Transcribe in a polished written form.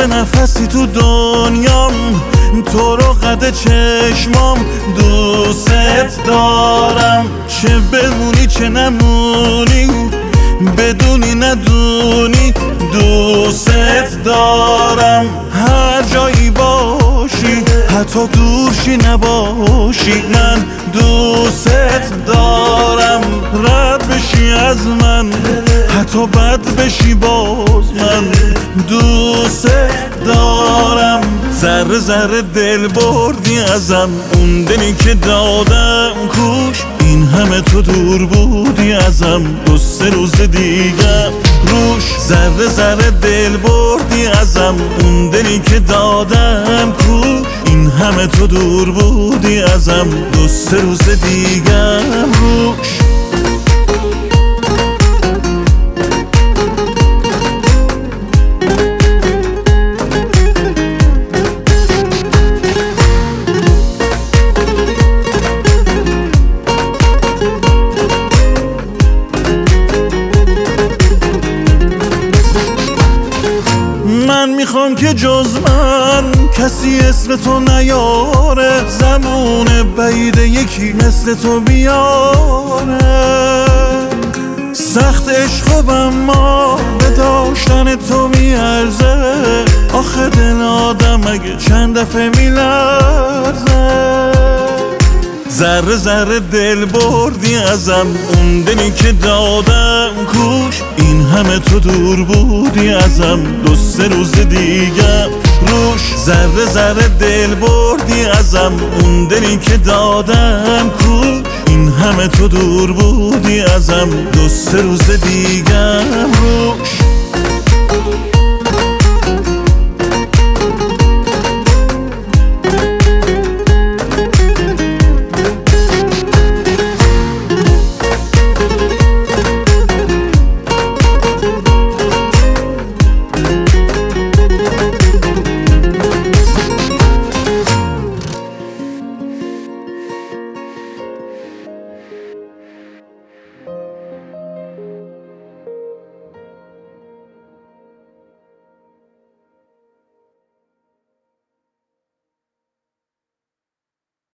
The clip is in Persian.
آخر نفسی تو دنیام، تو رو قد چشمام دوست دارم. چه بمونی چه نمونی، بدونی ندونی دوست دارم. هر جایی باشی حتی دورشی نباشی، من دوست دارم. رد بشی از من حتی بد بشی باز، من دوست دارم. ذره ذره دل بردی ازم، اون دلی که دادم کوش، این همه تو دور بودی ازم، دو سه روز دیگه روش. ذره ذره دل بردی ازم، اون دلی که دادم کوش، این همه تو دور بودی ازم، دو سه روز دیگه روش. من میخوام که جز من کسی اسم تو نیاره، زمان بعید یکی مثل تو بیاره. سخت عشق اما به داشتن تو میارزه، آخه دل آدم اگه چند دفعه میلرزه. ذره ذره دل بردی ازم، اون دلی که دادم کوش، این همه تو دور بودی ازم، دو سه روز دیگه روش. ذره ذره دل بردی ازم، اون دلی که دادم کوش، این همه تو دور بودی ازم، دو سه روز دیگه روش.